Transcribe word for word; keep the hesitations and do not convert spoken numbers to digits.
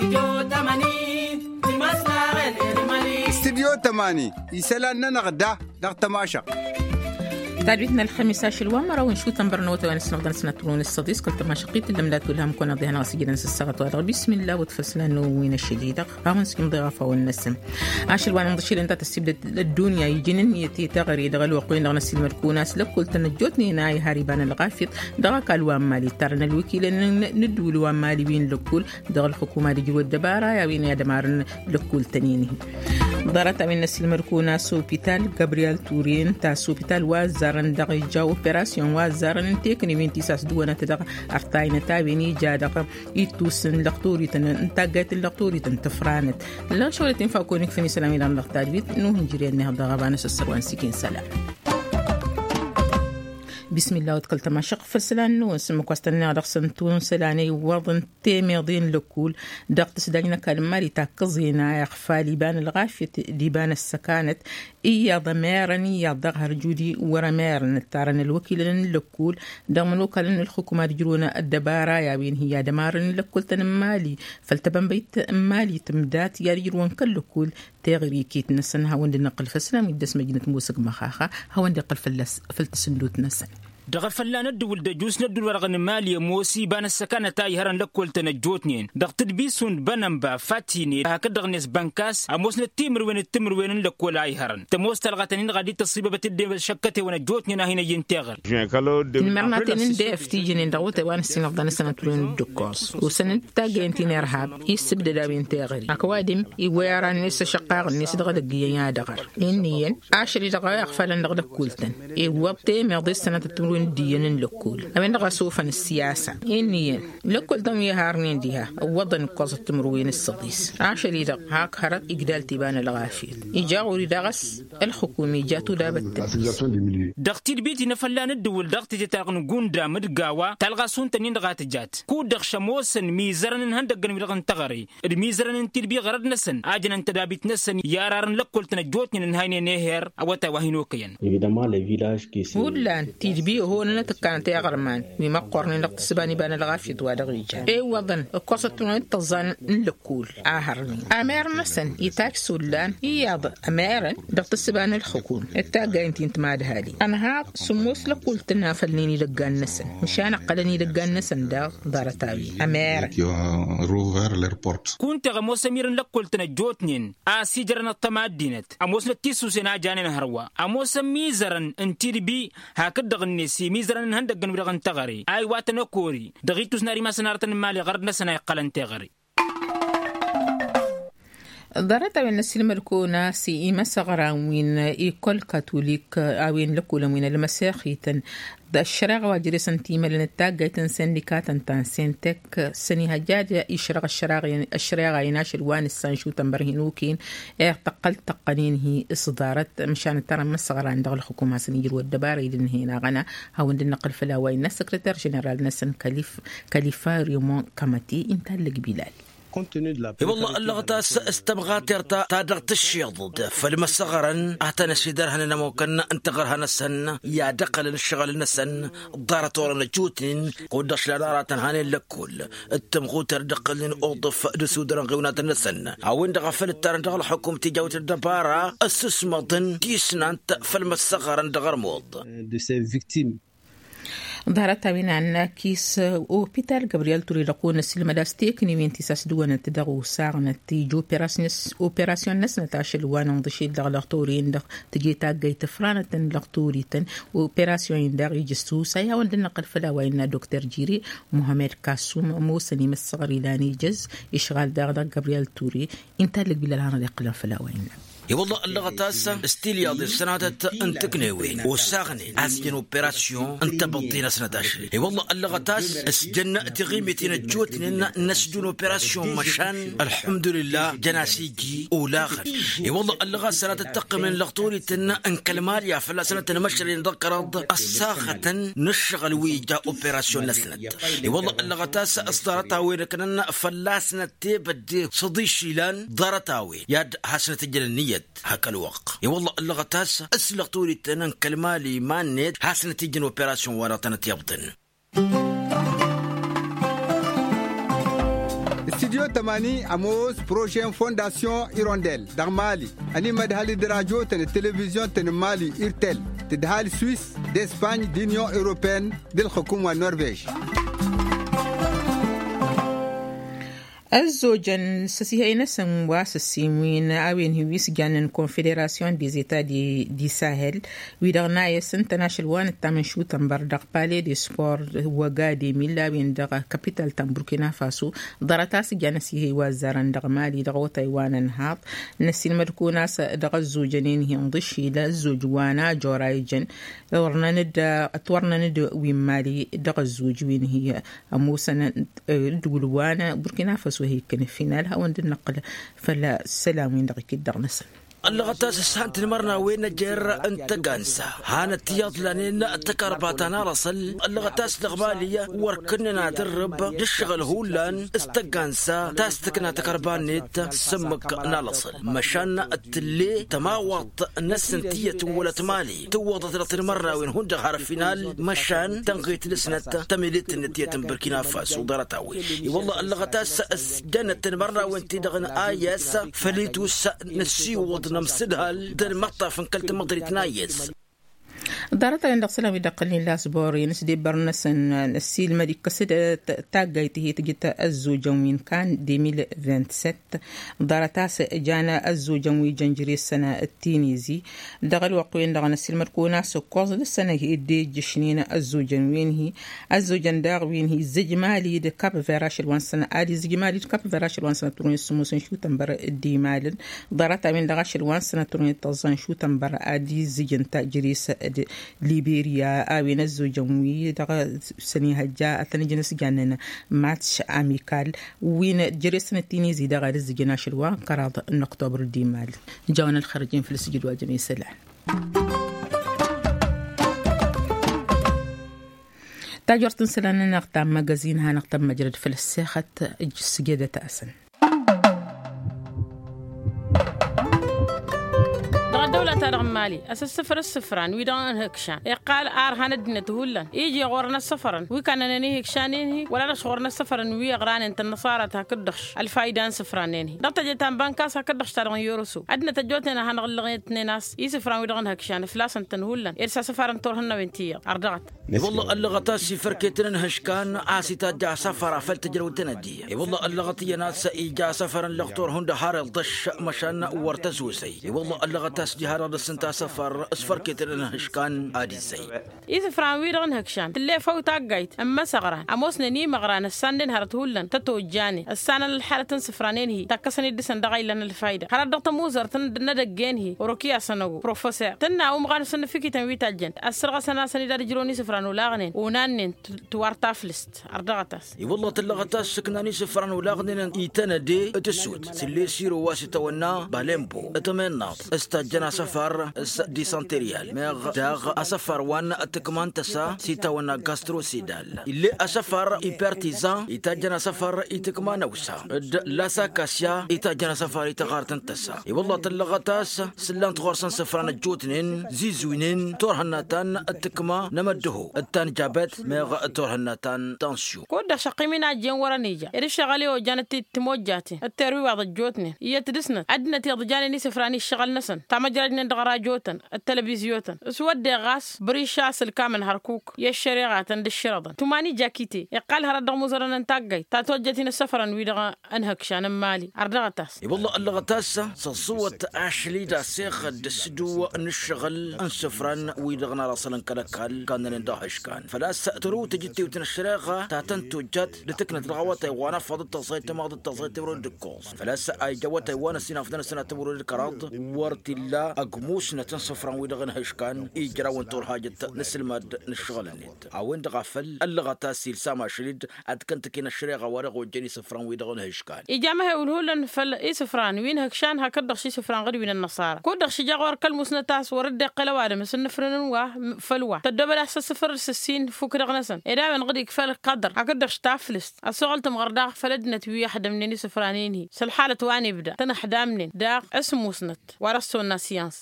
استديو تماني يسألنا نغدا دغ تماشا تاريخنا الخميس عشر وامرا ونشو تنبرنا وتوانس نغدان سنترون الصديس كل تماشقيت اللي ملات لهم كنا ضيعنا غسيجنا نسسغط وادغ بسم الله وتفسنا نوين الشديدة راهن سكم ضغافة والنسم عشر وانا مضشيل انت تستبد الدنيا يجنن يتي تغري دغل وقوين دغ نسي المركوناس لكل تنجوتني ناي هاربان الغافط دغك الوام مالي تارنا الوكيل ندو الوام مالي بين لكل دغ الحكومة دي جوا الدبارة يا بين يا دمارن لكل تنينه دارت من نسي المركوناس سوبيتال غابرييل تورين تا سوبيتال وازارن دغ جا اوبراسيون وازارن تكني من تساس دونا تدغ ارتاين تابيني جادق يتوسن لقطوري تن انتاجات اللقطوري تن تفرانت لا شغلتين فاكونك في سلامي لان لقطاريت نو هنجري انها دغبان السروان سكين سلام بسم الله وتكلت ما شق فسلان نو سمك واستنى رخصن تون سلاني وضن تيميضين لكول دقت سدانينا كالمالي تاكزينا يخفى لبان الغافية لبان السكانت إيا ضميرني يا ظهر جودي ورميرن تارن الوكيل لكول دغمن وكالن الحكومة يجرونا الدبارة يا بين هي دمارن لكول تنمالي فلتبن بيت مالي تمدات يا يجرون كلكول تغري كيت نسن هاوند نقل فسلام يدس مجنة موسق مخاخة هاوند نقل فلس فلتسندوت نسن دغ فلان الدول دجوس ندول ورغن مالي موسي بان السكانة تاي هران لكول تنجوتنين دغ تدبيسون بنمبا فاتيني هكذا ناس بنكاس اموسنا التمر وين التمر وين لكول اي هران تموس تلغتنين غادي تصيب بتدي بالشكته ونجوتنين هنا ينتغر مرناتين دي اف تي جنين دغوت وان سين افضل سنه تلون دكوس وسنه تاجنتين ارهاب يسبد دا بينتغري اكوادم يويران نس شقاق نس دغ دغيا دغر انين عشري دغ يغفلن دغ كولتن اي وقتي ميضي سنه تلون ديان لكول أمين غسوفا السياسة إني لكل دم يهارنين ديها وضن قصة تمروين الصديس عشري دق هاك هرب إقدال تبان الغافير إجاوري دغس الحكومي جاتو دابت دغتي البيتي نفلان الدول دغتي جتاغن قوندا مدقاوا تلغاسون تنين دغات جات كود دغ شموسن ميزرن هندقن ملغن تغري الميزرن تلبي غرد نسن آجن انت دابت نسن يارارن لكل تنجوتني نهايني نهر أوتا وهينوكيا ولان تلبي هو أنا تكانت يا غرمان مما قرن نقتصباني بان الغافية وادغيجا اي وضن قصة نتظن نلكول آهرني أمير نسن يتاك سولان ياض أميرن نقتصبان الحكوم التاقا انتي انت ماد هالي أنا هاد سموس لكول تنافلني لقان نسن مشان قلني لقان نسن دا دارتاوي أمير روفر ليربورت كنت غمو سمير لكول تنجوتنين آسي جرن التمادينت أموس لتيسو سنا جانين هروا أموس ميزرن انتي بي هكذا غنسي ميزرن هندق نبرغن تغري اي واتنا كوري دغيتوس ناري ما سنارتن مالي غردنا سنا يقلن تغري دارت من السلم الكونا سي إما سغراوين إيكول كاثوليك أوين لكولا من المسيحيتن دا الشراغ واجري سنتيمة لنتاقة تنسندكات تنسنتك سني هجاجة إشراغ الشراغ الشراغ يناش الوان السانشو تنبرهنوكين اعتقل تقنين هي إصدارت مشان ترى مسغران دغل الحكومة سنيجر والدبارة يدن هنا غنا هاوند النقل فلاوين السكرتير جنرال نسن كليف كليفا ريمون كاماتي انتهلق بلال والله اللغة استبغى ترتا تادغت الشيض فالمسغرن أعتنا سيدرهن نموكن انتغرها نسن يا دقل الشغل نسن الضارة نجوتن قدش لدارة هانين لكل التمغو تردقلن أوضف دسودرن غونات النسن أوين دغفل الترندغ الحكومة تجاوت الدبارة السسمضن تيسنانت فالمسغرن دغرموض ظهرت بين كيس أوبيتال غابرييل توري لقون السلم داستيكني من تساس دوان تدغو ساغنة تيجو أوبراسيونس أوبراسيون نسنة تاشل وانا ضشي دغ لغطورين دغ تجي تاقاي تفرانة لغطوري تن أوبراسيون دغ يجسو سايا وندن نقل فلاوين دكتور جيري محمد كاسوم موسني مسغري لاني جز إشغال دغ دغ غابرييل توري انتهلق بلالهانا لقلن فلاوين اي والله اللغة تاسا استيليا ضي السنة انت كنيوين وساغنين اسجن اوبراسيون انت بطينا سنة عشرين اي والله اللغة تاس اسجن تغيمتين الجوتين نسجن اوبراسيون مشان الحمد لله جناسيجي ولاخر اي والله اللغة سنة تتقم من لغطوري تن ان كلماليا فلا سنة نمشرين ذكرت الساخة نشغل ويجا اوبراسيون لسنة اي والله اللغة تاسا اصدارتها وين كننا فلا سنة تبدي صديشي لان دارتاوي ياد حسنة الجلنية هكا الوق يا والله اللغة تاسا اسلغ طولي تنان كلمالي ما نيت حاسنة تيجن اوبراسيون ورا تنت يبطن استديو تماني أموس بروجين فونداسيون إيرونديل دغ مالي أني مدهالي دراجو تن التلفزيون تن مالي إيرتيل تدهال سويس دي إسباني دي نيو إوروبين دي الحكومة النرويج. الزوجن سسيهين سموا سسيمين أوين هويس جانن كونفدراسيون دي زيتا دي دي ساهل ويدغنا يسن تناشل وان التامن شو تنبر دغ بالي دي سبور وغادي ميلا وين دغ كابيتال تن بوركينا فاسو درتاس جان سيهي وزارن دغ مالي دغ تايوان انهاط نسي المركوناس دغ الزوجنين هي انضشي للزوج وانا جورايجن ورنا ند اتورنا ند وين مالي دغ الزوج وين هي اموسنا دول وانا بوركينا فاسو وهي كان فينالها وند النقل فلا السلام وين دقيق الدغنس اللغتاس السانت المرنا وين جير انت قانسا هانا تياض لانين تكرباتنا رسل اللغتاس لغمالية وركننا درب للشغل هولان استقانسا تاستكنا تكربانيت سمك نالصل مشان التلي تماوط نسنتية ولت مالي توضت لطن المرنا وين هون دغار فينال مشان تنغيت لسنة تميلت النتية بركينا فاسو دارتاوي والله اللغتاس جنة المرنا وين تدغن آياس فليتوس نسيو نمسدها در مقطع فنكلت مقدرة نايس دارت عند السلام يدقلين لاس بوري نسدي برنسن السيل مدي كسد تاجيته تجت الزوجين كان ديميل فانت ست دارتاس جانا الزوجين جنجري السنة التينيزي دغل وقوين دغنا السيل مركونا سكوز السنة هي دي جشنين الزوجين وين هي الزوجين داغ وين هي زجمالي د كاب فراش الوان سنة ادي زجمالي د كاب فراش الوان سنة ترون سموسن شو تنبر ديمال دارت من دغاش الوان سنة ترون تزان شو تنبر ادي زجن تاجريس ليبيريا أوين الزوجين دغ سنة هجاء ثاني جنس جاننا ماتش أميكال وين جرسنا التينيزي دغ الزجنا شلوا كراض أكتوبر ديمال جاونا الخارجين في السجل واجمي سلام تاجرت سلانة نقطع مجازين ها نقطع مجرد فلسخة السجادة تأسن دولة ترغمالي أساس سفر السفران ويدان هكشان يقال آرهان الدنيا هولا يجي غورنا السفران ويكان نني هكشانينه ولا نشغورنا السفران ويغران انت النصارى تاكدخش الفايدان سفرانينه دقت جتان بانكاس هكدخش ترغن يورسو أدنى تجوتنا هنغلغيتني ناس يسفران ويدغن هكشان فلاس انت هولا إرسا سفران تورهن وينتيا أردغت والله اللغتاس فركيتنا هشكان عاسيتا جا سفرة فلتجلوتنا دي والله اللغتي ناس إيجا سفرا لغتور هند هار الضش مشان ورتزوسي والله اللغتاس جهار السنتا سفر اسفر كترنا هشكان ادي زي اذا فران ويرن هكشان اللي فوت اجايت اما صغران اموسنا ني مغران الساندن هرتولن تتوجاني السنه الحاله سفرانين هي تكسني دسن دغايلن الفايده خرا دقت موزر تن ندغين هي وروكيا سنغو بروفيسور تنا او مغان سن فيكي تنوي تاجنت اسرغ سنه سني دار جروني سفران ولاغنين ونان توارتافلست اردغتاس اي والله تلغتاس سكناني سفران ولاغنين ايتندي تسود سلي سيرو واسطونا باليمبو اتمناط استجنا سفر ديسانتريال مغ داغ أسفر وانا التكمان تسا سيتا وانا غاستروسيدال اللي أسفر إبرتيزان إتاجنا سفر إتكمان وسا لاسا كاسيا إتاجنا سفر إتغارتن تسا والله تلغتاس سلان تغرسن سفران الجوتنين زيزوينين تورهناتان التكما نمده التان جابت مغ تورهناتان تانسيو كودا شقيمنا جين ورانيجا إذا شغالي وجانتي تموجاتي التروي بعض الجوتنين يتدسنا أدنى تيضجاني سفراني الشغل نسن تمجرجنا دغراجوتن التلفزيوتن اسود غاس بريشاس الكامل هركوك يا الشريعه عند الشرطه تماني جاكيتي يقال هرد مزرن انتاجي تاتوجتين السفرن ويدغ انهكشان مالي اردغتاس والله اللغتاس صوت اشلي دا سيخ دسدو نشغل انسفرن ويدغنا راسلن كلكال كان ندهش كان فلا ساترو تجتي وتنشريغه تاتن توجت لتكنت الغوات وانا فضل تصيت ما ضد تصيت ورد الكوز فلا اي جوات وانا سنه فدنا سنه تمر الكراد ورتلا اقموس نتنصفران ويدغن هشكان إجرا وانتور حاجة نسل ماد نشغل النت عوين دغفل اللغة تاسيل ساما شريد عد كنت كينا الشريغة ورغ وجاني سفران ويدغن هشكان إجامة يقولون فل إيه سفران وين هكشان هكدغ شي سفران غير وين النصارى كودغ شي جاغور كلموس نتاس ورد قلوار مسن فرن واه فلوا تدبل أحساس سفر السسين فكر غنسن إذا من غدي كفل قدر هكدغ شتافلست السؤال تمغرداغ فلدنا توي حدا مني سفرانين هي سالحالة واني بدا تنحدامنين داغ اسمو سنت ورسو الناسيانس